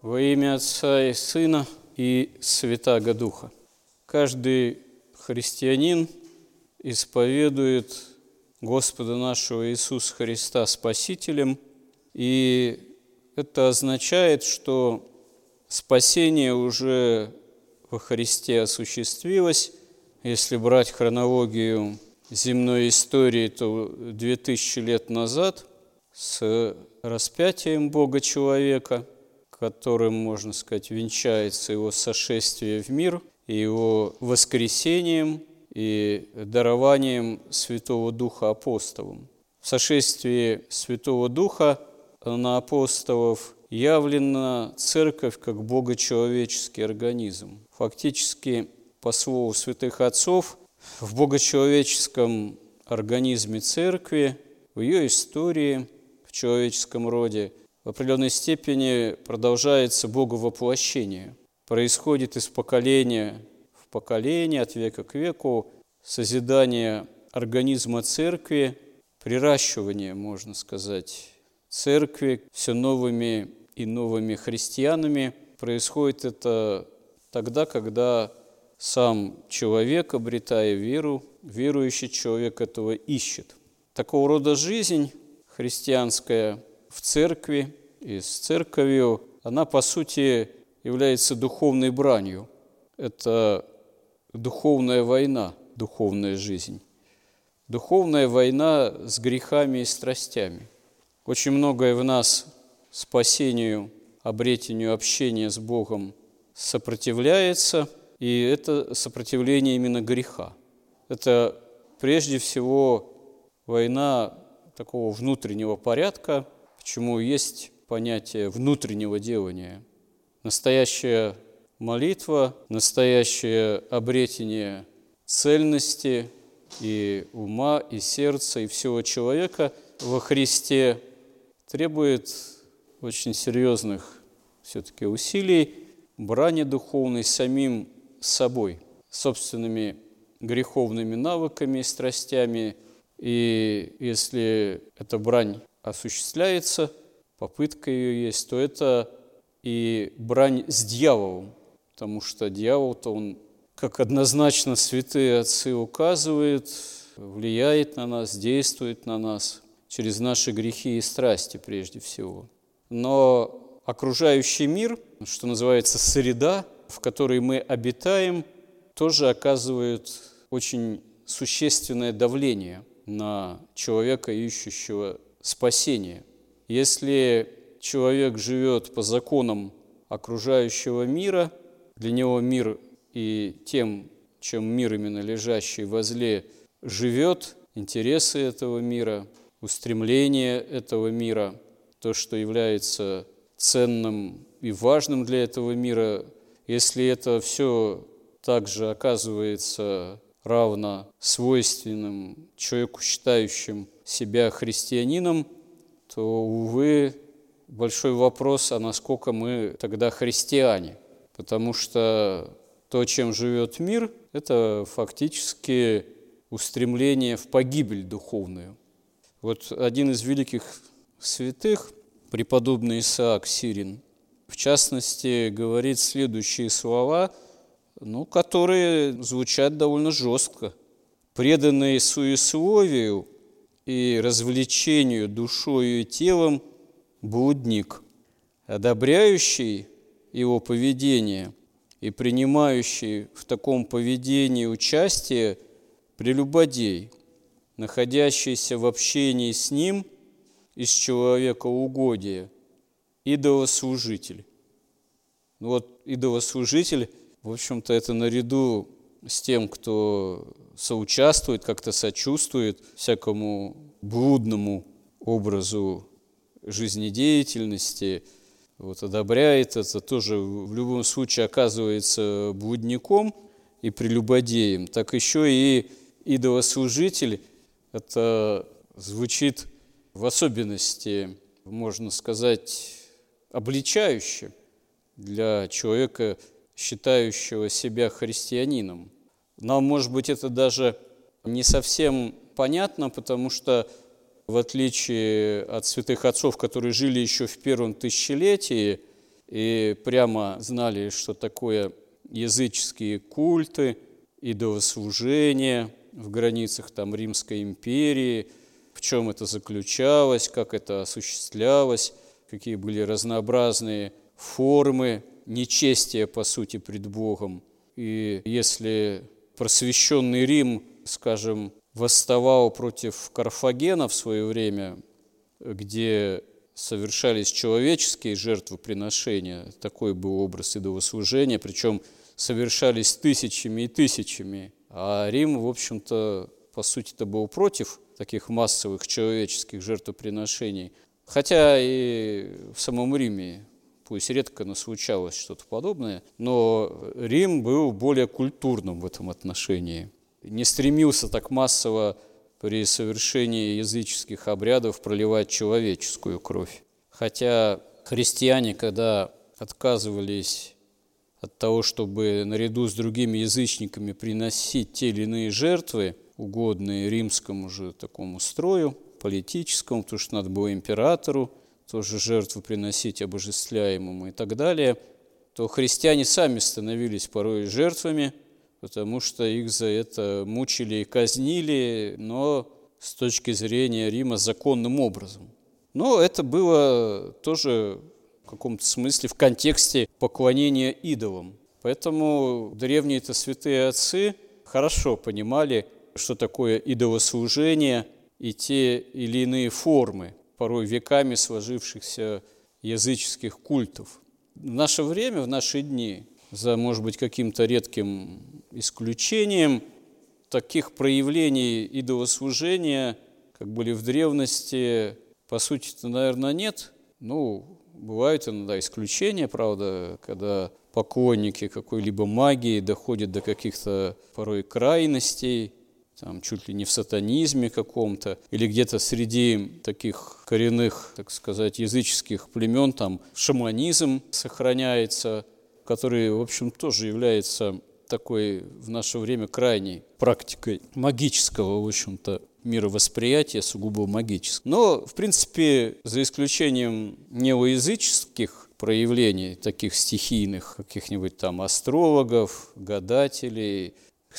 Во имя Отца и Сына и Святаго Духа. Каждый христианин исповедует Господа нашего Иисуса Христа Спасителем, и это означает, что спасение уже во Христе осуществилось. Если брать хронологию земной истории, то 2000 лет назад с распятием Бога-человека, которым, можно сказать, венчается его сошествие в мир, и его воскресением, и дарованием Святого Духа апостолам. В сошествии Святого Духа на апостолов явлена Церковь как богочеловеческий организм. Фактически, по слову святых отцов, в богочеловеческом организме Церкви, в ее истории, в человеческом роде, в определенной степени продолжается боговоплощение. Происходит из поколения в поколение, от века к веку, созидание организма Церкви, приращивание, можно сказать, Церкви все новыми и новыми христианами. Происходит это тогда, когда сам человек, обретая веру, верующий человек этого ищет. Такого рода жизнь христианская в церкви и с церковью, она, по сути, является духовной бранью. Это духовная война, духовная жизнь. Духовная война с грехами и страстями. Очень многое в нас спасению, обретению общения с Богом сопротивляется, и это сопротивление именно греха. Это прежде всего война такого внутреннего порядка, почему есть понятие внутреннего делания. Настоящая молитва, настоящее обретение цельности и ума, и сердца, и всего человека во Христе требует очень серьезных все-таки усилий, брани духовной самим собой, собственными греховными навыками и страстями. И если эта брань осуществляется, попытка ее есть, то это и брань с дьяволом, потому что дьявол-то он, как однозначно святые отцы указывают, влияет на нас, действует на нас через наши грехи и страсти прежде всего. Но окружающий мир, что называется среда, в которой мы обитаем, тоже оказывает очень существенное давление на человека, ищущего спасения. Если человек живет по законам окружающего мира, для него мир и тем, чем мир именно лежащий возле живет, интересы этого мира, устремления этого мира, то, что является ценным и важным для этого мира, если это все также оказывается равно свойственным человеку, считающим себя христианином, то, увы, большой вопрос, а насколько мы тогда христиане. Потому что то, чем живет мир, это фактически устремление в погибель духовную. Вот один из великих святых, преподобный Исаак Сирин, в частности, говорит следующие слова, которые звучат довольно жестко. «Преданный суесловию и развлечению душою и телом блудник, одобряющий его поведение и принимающий в таком поведении участие прелюбодей, находящийся в общении с ним из человекоугодия, идолослужитель». Идолослужитель, в общем-то, это наряду с тем, кто соучаствует, как-то сочувствует всякому блудному образу жизнедеятельности, одобряет это, тоже в любом случае оказывается блудником и прелюбодеем. Так еще и идолослужитель, это звучит в особенности, можно сказать, обличающе для человека, считающего себя христианином. Нам, может быть, это даже не совсем понятно, потому что в отличие от святых отцов, которые жили еще в первом тысячелетии, и прямо знали, что такое языческие культы, идолослужение в границах там Римской империи, в чем это заключалось, как это осуществлялось, какие были разнообразные формы нечестия, по сути, пред Богом. И если просвещенный Рим, скажем, восставал против Карфагена в свое время, где совершались человеческие жертвоприношения, такой был образ идолослужения, причем совершались тысячами и тысячами. А Рим, в общем-то, по сути-то был против таких массовых человеческих жертвоприношений. Хотя и в самом Риме, пусть редко, но случалось что-то подобное, но Рим был более культурным в этом отношении. Не стремился так массово при совершении языческих обрядов проливать человеческую кровь. Хотя христиане, когда отказывались от того, чтобы наряду с другими язычниками приносить те или иные жертвы, угодные римскому же такому строю, политическому, потому что надо было императору тоже жертву приносить обожествляемому и так далее, то христиане сами становились порой жертвами, потому что их за это мучили и казнили, но с точки зрения Рима законным образом. Но это было тоже в каком-то смысле в контексте поклонения идолам. Поэтому древние-то святые отцы хорошо понимали, что такое идолослужение и те или иные формы, порой веками сложившихся языческих культов. В наше время, в наши дни, за, может быть, каким-то редким исключением, таких проявлений идолослужения, как были в древности, по сути-то, наверное, нет. Бывают иногда исключения, правда, когда поклонники какой-либо магии доходят до каких-то порой крайностей, там, чуть ли не в сатанизме каком-то, или где-то среди таких коренных, так сказать, языческих племен, там шаманизм сохраняется, который, в общем, тоже является такой в наше время крайней практикой магического, в общем-то, мировосприятия, сугубо магического. Но, в принципе, за исключением неоязыческих проявлений, таких стихийных, каких-нибудь там астрологов, гадателей,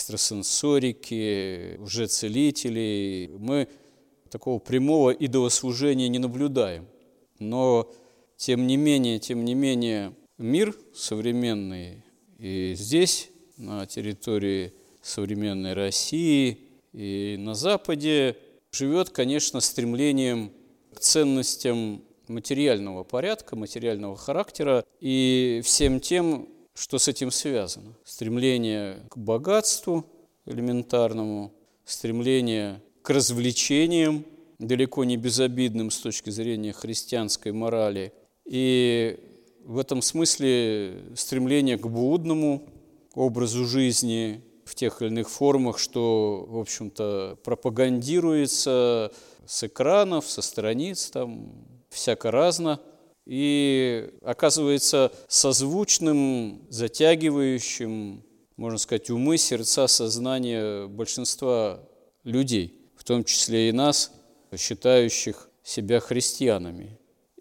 экстрасенсорики, лжецелителей, мы такого прямого идолослужения не наблюдаем. Но, тем не менее, мир современный и здесь, на территории современной России и на Западе, живет, конечно, стремлением к ценностям материального порядка, материального характера и всем тем, что с этим связано. Стремление к богатству элементарному, стремление к развлечениям, далеко не безобидным с точки зрения христианской морали. И в этом смысле стремление к блудному образу жизни в тех или иных формах, что, в общем-то, пропагандируется с экранов, со страниц, там, всяко разно, и оказывается созвучным, затягивающим, можно сказать, умы, сердца, сознание большинства людей, в том числе и нас, считающих себя христианами.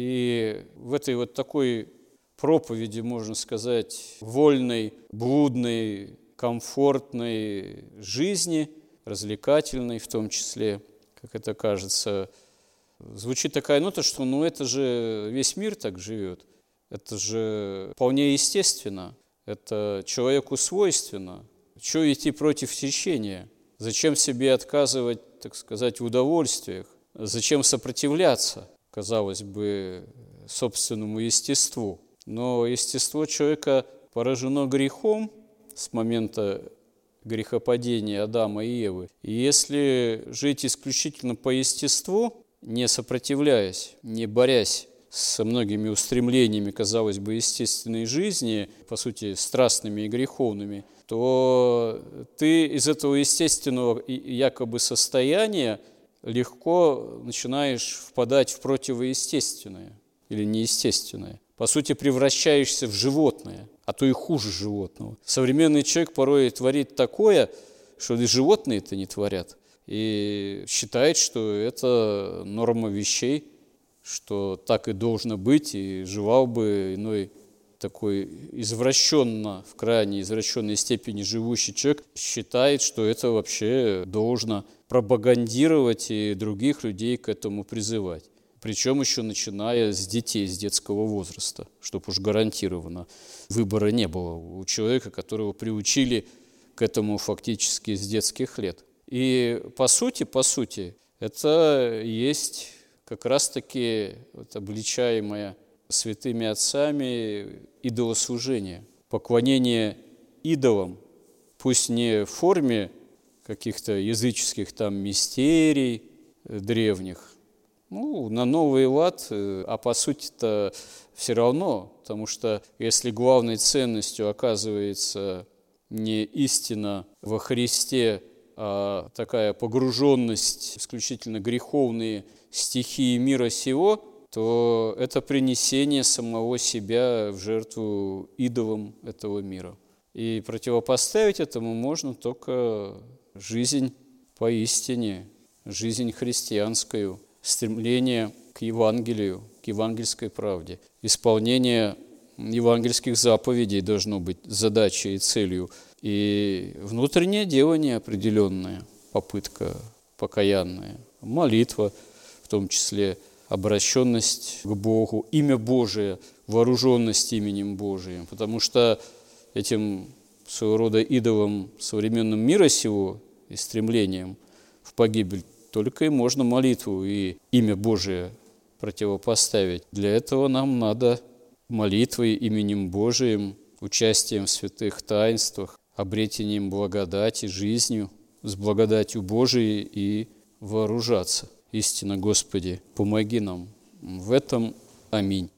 И в этой вот такой проповеди, можно сказать, вольной, блудной, комфортной жизни, развлекательной в том числе, как это кажется, звучит такая нота, что это же весь мир так живет, это же вполне естественно, это человеку свойственно. Чего идти против течения? Зачем себе отказывать, так сказать, в удовольствиях? Зачем сопротивляться, казалось бы, собственному естеству? Но естество человека поражено грехом с момента грехопадения Адама и Евы. И если жить исключительно по естеству, не сопротивляясь, не борясь с многими устремлениями, казалось бы, естественной жизни, по сути, страстными и греховными, то ты из этого естественного якобы состояния легко начинаешь впадать в противоестественное или неестественное. По сути, превращаешься в животное, а то и хуже животного. Современный человек порой творит такое, что и животные-то не творят, и считает, что это норма вещей, что так и должно быть, и желал бы иной такой в крайне извращенной степени живущий человек считает, что это вообще должно пропагандировать и других людей к этому призывать. Причем еще начиная с детей, с детского возраста, чтобы уж гарантированно выбора не было у человека, которого приучили к этому фактически с детских лет. И по сути, это есть как раз-таки обличаемое святыми отцами идолослужение, поклонение идолам, пусть не в форме каких-то языческих там мистерий древних, на новый лад, а по сути-то все равно, потому что если главной ценностью оказывается не истина во Христе, а такая погруженность в исключительно греховные стихии мира сего, то это принесение самого себя в жертву идолам этого мира. И противопоставить этому можно только жизнь поистине, жизнь христианскую, стремление к Евангелию, к евангельской правде. Исполнение евангельских заповедей должно быть задачей и целью. И внутреннее делание определенное, попытка покаянная, молитва, в том числе обращенность к Богу, имя Божие, вооруженность именем Божиим. Потому что этим своего рода идолам современного мира сего и стремлением в погибель только и можно молитву и имя Божие противопоставить. Для этого нам надо молитвой именем Божиим, участием в святых таинствах, обретением благодати, жизнью с благодатью Божией и вооружаться. Истинно, Господи, помоги нам в этом. Аминь.